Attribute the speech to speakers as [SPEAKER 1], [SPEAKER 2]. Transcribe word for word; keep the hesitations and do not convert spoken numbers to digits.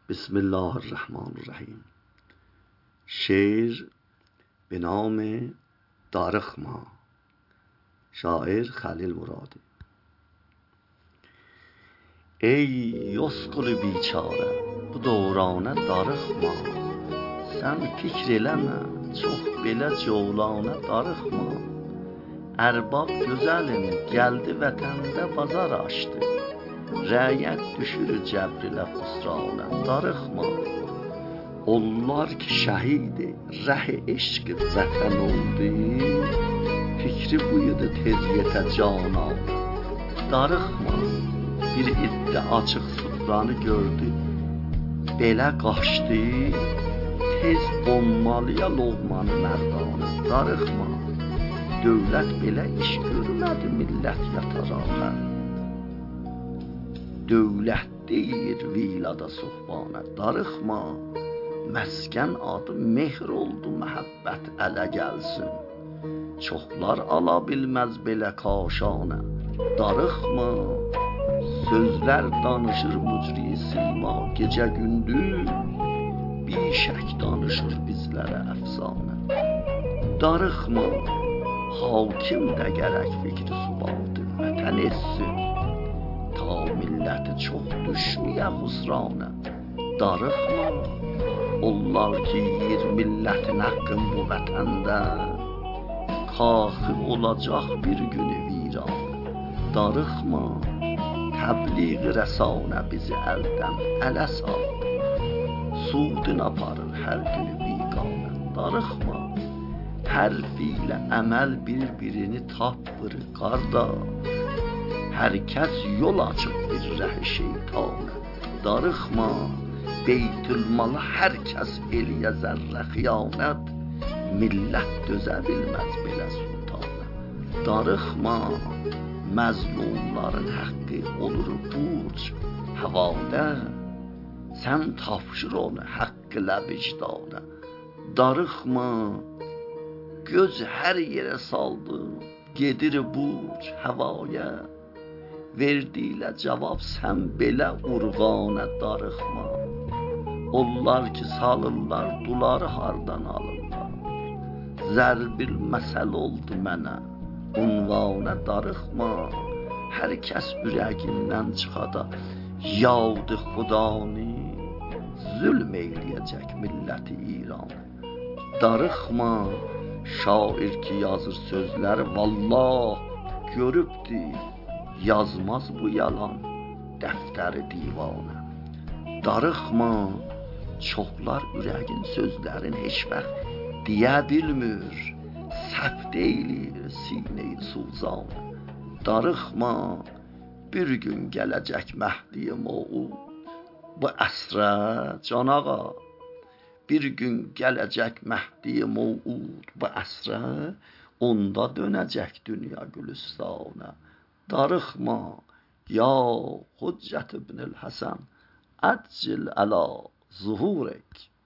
[SPEAKER 1] بسم الله الرحمن الرحیم. شعر به نام دارخما، شاعر خلیل مرادی. ey yosqulu biçare, bu dövrana darıxma. Sən fikr eləmə, çox belə cövlana darıxma. Ərbab gözəlim, gəldi vətəndə bazar açdı. Rəyyət düşür cəbrilə xusrana darıxma. Onlar ki şəhidi, rəh-i eşq vətən oldu. Fikri buydu tez yetə cana darıxma. Bir iddə açıq sıfranı gördü, belə qaçdı. Tez qonmalıya loğmanı mərdana darıxma. Dövlət belə iş görmədi millət yatarana. Dövlət deyir vilada sohbana darıxma. Məskən adı mehr oldu, məhəbbət ələ gəlsin. Çoxlar ala bilməz belə kaşana darıxma. Sözlər danışır mücri sima gecə gündüz. Bişək danışır bizlərə əfsanə darıxma. Hakim də gərək fikri subadı vətən etsin. Ta milləti çox düşməyə xusranə darıxma. Onlar ki yir millətin haqqın bu vətəndə, kaxı olacaq bir günü viran darıxma. Təbliğ rəsanə bizi əldən ələ saldı. Sudun aparır hər günü biqanə darıxma. Hərf ilə əməl bir-birini tapır qardaş. Hər kəs yol açıb bir rəh şeytanə darıxma. Beytülmala hər kəs eləyə zərrə xiyanət. Millət dözə bilməz belə sultana darıxma. Məzlumların haqqı olur burc havada. Sən tapşır onu haqqı ilə vicdana darıxma. Göz hər yerə saldı, gedir burc havaya. Verdilə cavab sən belə urğana darıxma. Onlar ki salırlar duları hardan alırlar. Zərbil məsəl oldu mənə unvana darıxma. Hər kəs ürəgindən çıxada yadı xudanı. Zülm eyləyəcək milləti İran darıxma. Şair ki yazır sözləri vallah görübdü. Yazmaz bu yalan dəftəri divana darıxma. Çoxlar ürəgin sözlərin heç vaxt deyə bilmir. Səhv deyilir sinə-i suzana darıxma. Bir gün gələcək Məhdi Moud bu əsrə can ağa. Bir gün gələcək Məhdi Moud bu əsrə. Onda dönəcək dünya gülüstanə darıxma. Ya Hüccət ibn Həsən əccil əla zuhurek.